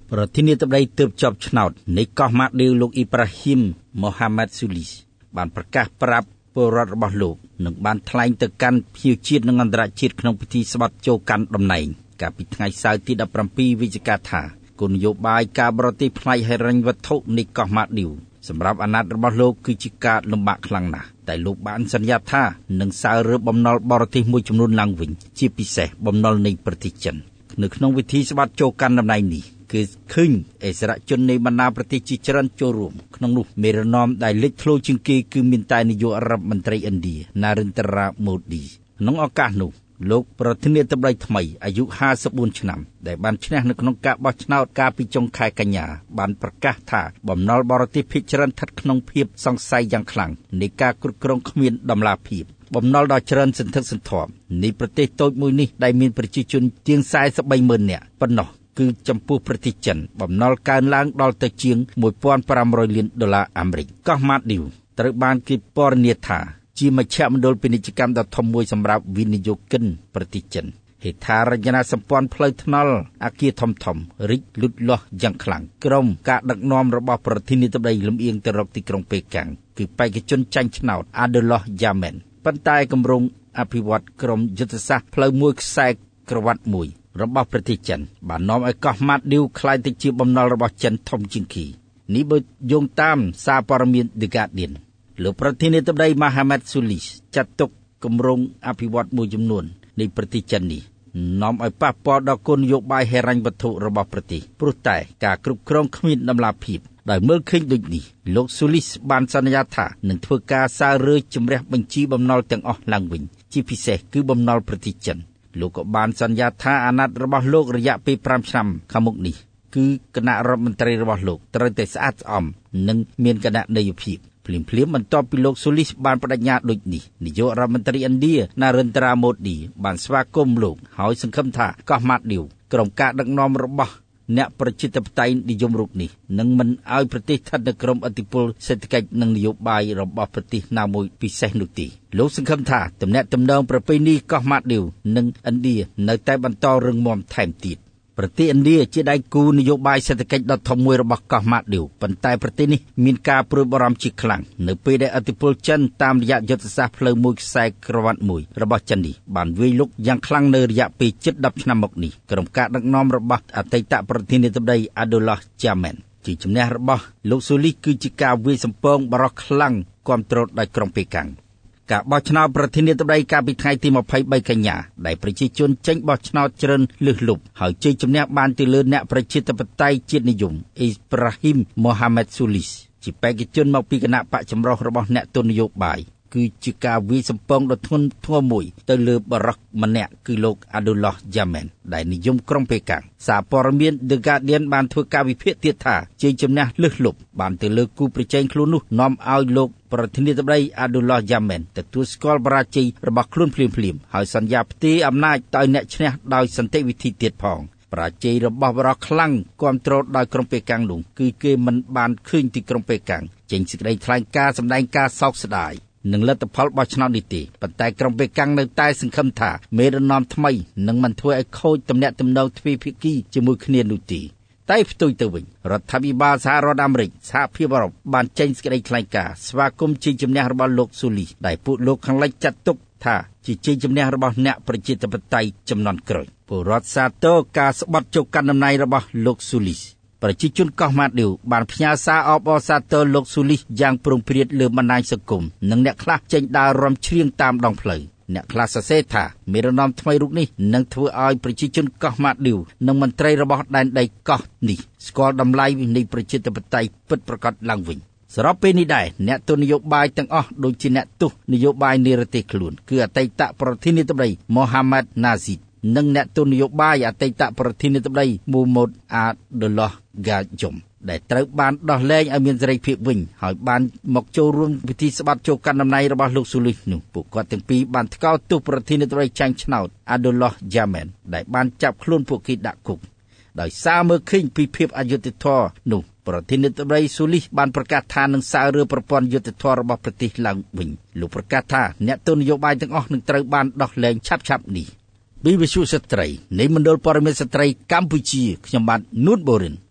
ប្រធានាធិបតីទើបជាប់ឆ្នោតនៃកោះម៉ាឌីវលោកអ៊ីប្រាហ៊ីម ម៉ូហាម៉ាត់ ស៊ូលីសបានប្រកាសប្រាប់ពលរដ្ឋរបស់លោកនិងបានថ្លែងទៅកាន់ភ្ញៀវជាតិនិងអន្តរជាតិក្នុងពិធីស្បត់ចូលកាន់តំណែងកាលពីថ្ងៃសៅរ៍ទី17វិច្ឆិកាថាគោលនយោបាយការបរទេសផ្នែកហិរញ្ញវត្ថុនៃកោះម៉ាឌីវសម្រាប់អាណត្តិរបស់លោកគឺជាការលំបាកខ្លាំងណាស់តែលោកបានសន្យាថានឹងសើរើបំណុលបរទេសមួយចំនួនឡើងវិញជាពិសេសបំណុលនៃប្រទេសចិននៅក្នុងវិធីស្បត់ចូលកាន់តំណែងនេះគឺឃើញអិសរាជជននៃបណ្ដាប្រទេសជាច្រើនចូលរួមក្នុងនោះមេរណមដែលលេចធ្លោជាងគេគឺមានតែនាយករដ្ឋមន្ត្រីឥណ្ឌា Narendra Modi ក្នុងឱកាសនោះលោកប្រធានាធិបតីថ្មីអាយុ54ឆ្នាំដែលបានឈ្នះនៅក្នុងការបោះឆ្នោតកាលពីចុងខែកញ្ញាបានប្រកាសថាបំណុលបរទេសភាគច្រើនស្ថិតក្នុងភាពសង្ស័យយ៉ាងខ្លាំងនៃការគ្រប់គ្រងគ្មានដំណាភាពបំណុលដ៏ច្រើនសន្ធឹកសន្ធាប់នៃប្រទេសតូចមួយនេះដែលមានប្រជាជនជាង 43,000 នាក់ប៉ុណ្ណោះគឺចំពោះប្រទេសចិនបំណុលកើនឡើងដល់ទៅជាង $1,500 លានអាមេរិកកោះម៉ាឌីវត្រូវបានគេពណ៌នាថាជាមជ្ឈមណ្ឌលពាណិជ្ជកម្មដ៏ធំមួយសម្រាប់វិនិយោគិនប្រទេសចិនហេដ្ឋារចនាសម្ព័ន្ធផ្លូវថ្នល់អគារធំៗរីកលូតលាស់យ៉ាងខ្លាំងក្រុមការដឹកនាំរបស់ប្រធានាធិបតីលំអៀងទៅរកទីក្រុងប៉េកាំងគឺបេក្ខជនចាញ់ឆ្នោត Abdullah Yameen ប៉ុន្តែគម្រោងអភិវឌ្ឍក្រុមយុទ្ធសាស្ត្រផ្លូវមួយខ្សែក្រវ៉ាត់មួយរបស់ប្រទេសចិនបាននាំឲ្យកោះម៉ាឌីវក្លាយទៅជាបំណុលរបស់ចិនធំជាងគេនេះបើយោងតាមសារព័ត៌មាន The Guardian លោកប្រធានាធិបតី Mohammed Solis ចាត់ទុកគម្រោងអភិវឌ្ឍមួយចំនួននៃប្រទេសចិននេះនាំឲ្យប៉ះពាល់ដល់គោលនយោបាយហិរញ្ញវត្ថុរបស់ប្រទេសព្រោះតែការគ្រប់គ្រងគ្មានដំណាភាពដោយមើលឃើញដូចនេះលោក Solis បានសន្យាថានឹងធ្វើការសើរើជំរះបញ្ជីបំណុលទាំងអស់ឡើងវិញជាពិសេសគឺបំណុលប្រទេសចិនលោកក៏បានសន្យាថាអាណត្តិរបស់លោករយៈពេល5ឆ្នាំខាងមុខនេះគឺគណៈរដ្ឋមន្ត្រីរបស់លោកត្រូវតែស្អាតស្អំនិងមានគណនេយ្យភាពភ្លាមបន្ទាប់ពីលោក Solis បានបដិញ្ញាដូចនេះនាយករដ្ឋមន្ត្រីឥណ្ឌា Narendra Modi បានស្វាគមន៍លោកហើយសង្ឃឹមថាកោះម៉ាឌីវក្រុមការដឹកនាំរបស់អ្នកប្រជាធិបតេយ្យនិយមរូបនេះនឹងមិនឲ្យប្រទេសស្ថិតនៅក្រោមឥទ្ធិពលសេដ្ឋកិច្ចនិងនយោបាយរបស់ប្រទេសណាមួយពិសេសនោះទេលោកសង្ឃឹមថាទំនាក់ទំនងប្រពៃណីកោះម៉ាឌីវនិងឥណ្ឌានៅតែបន្តរឹងមាំថែមទៀតប្រទេសឥណ្ឌាជាដៃគូនយោបាយសេដ្ឋកិច្ចដ៏ធំមួយរបស់កោះម៉ាឌីវប៉ុន្តែប្រទេសនេះមានការព្រួយបារម្ភជាខ្លាំងនៅពេលដែលឥទ្ធិពលចិនតាមរយៈយុទ្ធសាស្ត្រផ្លូវមួយខ្សែក្រវ៉ាត់មួយរបស់ចិននេះបានវាយលុកយ៉ាងខ្លាំងនៅរយៈពេលជិត10ឆ្នាំមកនេះក្រុមការដឹកនាំរបស់អតីតប្រធានាធិបតី Abdullah Yameen ជាជំនះរបស់លោក Solis គឺជាការវាយសម្ពងបរិសុទ្ធខ្លាំងគាំទ្រដោយក្រុងប៉េកាំងការបោះឆ្នោតប្រធានាធិបតីកាលពីថ្ងៃទី23កញ្ញាដែលប្រជាជនចេញបោះឆ្នោតច្រើនលើសលប់ហើយជ័យជំនះបានទៅលើអ្នកប្រជាធិបតេយ្យជាតិនិយមអ៊ីប្រាហ៊ីម ម៉ូហាម៉ាត់ ស៊ូលីសជាបេក្ខជនមកពីគណៈបកចម្រុះរបស់អ្នកទុននយោបាយគឺជាការវាយសម្ពងដ៏ធ្ងន់ធ្ងរមួយទៅលើបរិសុទ្ធម្នាក់គឺលោក Abdullah Yameen ដែលនិយមក្រុងប៉េកាំងសារព័ត៌មាន The Guardian បានធ្វើការវិភាគទៀតថាជ័យជំនះលើសលប់បានទៅលើគូប្រជែងខ្លួននោះនាំឲ្យលោកប្រធានាធិបតី Abdullah Yameen ទទួលស្គាល់បរាជ័យរបស់ខ្លួនភ្លាមៗហើយសន្យាផ្ទេរអំណាចទៅអ្នកឈ្នះដោយសន្តិវិធីទៀតផងបរាជ័យរបស់បរិសុទ្ធខ្លាំងគាំទ្រដោយក្រុងប៉េកាំងនោះគឺគេមិនបានឃើញទីក្រុងប៉េកាំងចេញសេចក្តីថ្លែងការណ៍សម្ដែងការសោកស្ដាយនឹងលទ្ធផលបោះឆ្នោតនេះទេប៉ុន្តែក្រុងប៉េកាំងនៅតែសង្ឃឹមថាមេដឹកនាំថ្មីនឹងមិនធ្វើឲ្យខូចទំនាក់ទំនងទ្វេភាគីជាមួយគ្នានោះទេតែផ្ទុយទៅវិញរដ្ឋាភិបាលសហរដ្ឋអាមេរិកសហភាពអឺរ៉ុបបានចេញសេចក្តីថ្លែងការណ៍ស្វាគមន៍ជ័យជំនះរបស់លោក Solis ដែលពួកលោកខាងលិចចាត់ទុកថាជាជ័យជំនះរបស់អ្នកប្រជាធិបតេយ្យជំនាន់ក្រោយពលរដ្ឋសាទរការស្បត់ចូលកាន់តំណែងរបស់លោក Solisប្រជាជនកោះម៉ាឌីវបានផ្ញើសារអបអរសាទរលោក Solis យ៉ាងព្រមព្រៀងលើបណ្ដាញសង្គមនិងអ្នកខ្លះចេញដើររាំច្រៀងតាមដងផ្លូវអ្នកខ្លះសរសេរថាមេដឹកនាំថ្មីរូបនេះនឹងធ្វើឲ្យប្រជាជនកោះម៉ាឌីវនិងមន្ត្រីរបស់ដែនដីកោះនេះស្គាល់តម្លៃនៃប្រជាធិបតេយ្យពិតប្រាកដឡើងវិញសរុបពេលនេះដែរអ្នកទស្សនយោបាយទាំងអស់ដូចជាអ្នកទស្សនយោបាយនិរទេសខ្លួនគឺអតីតប្រធានាធិបតី Mohammad Nazir និងអ្នកទស្សនយោបាយអតីតប្រធានាធិបតី Mahmoud Abdullah Gayoom ដែលត្រូវបានដោះលែងឲ្យមានសេរីភាពវិញហើយបានមកចូលរួមពិធីស្បត់ចូលកាន់តំណែងរបស់លោក Solis នោះពួកគាត់ទាំងពីរបានថ្កោលទោសប្រធានាធិបតីចាញ់ឆ្នោត Abdullah Yameen ដែលបានចាប់ខ្លួនពួកគេដាក់គុកដោយសារមើលឃើញពីភាពអយុត្តិធម៌នោះប្រធានាធិបតី Solis បានប្រកាសថានឹងសើរើប្រព័ន្ធយុត្តិធម៌របស់ប្រទេសឡើងវិញលោកប្រកាសថាអ្នកទស្សនយោបាយទាំងអស់នឹងត្រូវបានដោះលែងឆាប់ៗនេះពីវិទ្យុស្ត្រីនៃមណ្ឌលព័ត៌មានស្ត្រីកម្ពុជាខ្ញុំបាទនួនបូរិន